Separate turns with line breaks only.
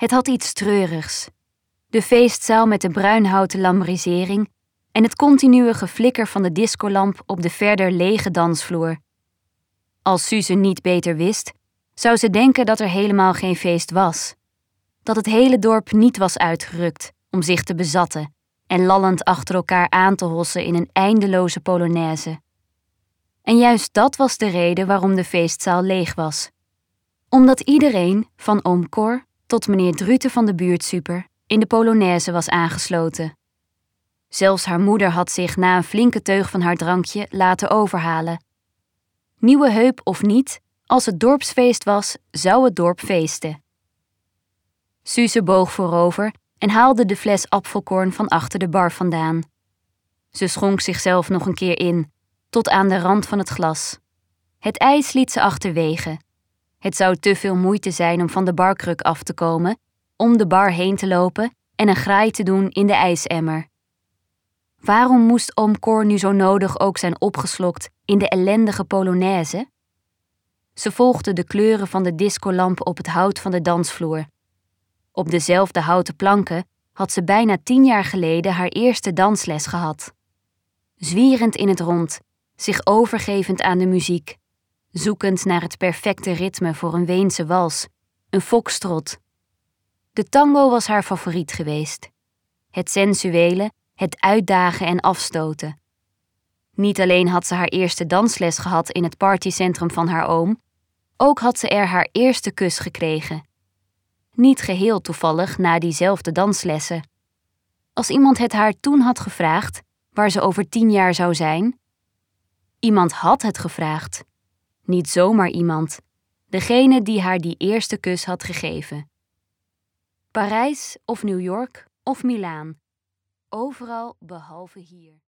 Het had iets treurigs. De feestzaal met de bruinhouten lambrisering en het continue geflikker van de discolamp op de verder lege dansvloer. Als Suze niet beter wist, zou ze denken dat er helemaal geen feest was. Dat het hele dorp niet was uitgerukt om zich te bezatten en lallend achter elkaar aan te hossen in een eindeloze polonaise. En juist dat was de reden waarom de feestzaal leeg was. Omdat iedereen, van oom Cor tot meneer Druten van de buurtsuper, in de polonaise was aangesloten. Zelfs haar moeder had zich na een flinke teug van haar drankje laten overhalen. Nieuwe heup of niet, als het dorpsfeest was, zou het dorp feesten. Suze boog voorover en haalde de fles apfelkorn van achter de bar vandaan. Ze schonk zichzelf nog een keer in, tot aan de rand van het glas. Het ijs liet ze achterwege. Het zou te veel moeite zijn om van de barkruk af te komen, om de bar heen te lopen en een graai te doen in de ijsemmer. Waarom moest oom Cor nu zo nodig ook zijn opgeslokt in de ellendige polonaise? Ze volgde de kleuren van de discolampen op het hout van de dansvloer. Op dezelfde houten planken had ze bijna 10 jaar geleden haar eerste dansles gehad. Zwierend in het rond, zich overgevend aan de muziek, zoekend naar het perfecte ritme voor een Weense wals, een foxtrot. De tango was haar favoriet geweest. Het sensuele, het uitdagen en afstoten. Niet alleen had ze haar eerste dansles gehad in het partycentrum van haar oom, ook had ze er haar eerste kus gekregen. Niet geheel toevallig na diezelfde danslessen. Als iemand het haar toen had gevraagd, waar ze over 10 jaar zou zijn. Iemand had het gevraagd. Niet zomaar iemand. Degene die haar die eerste kus had gegeven. Parijs of New York of Milaan. Overal behalve hier.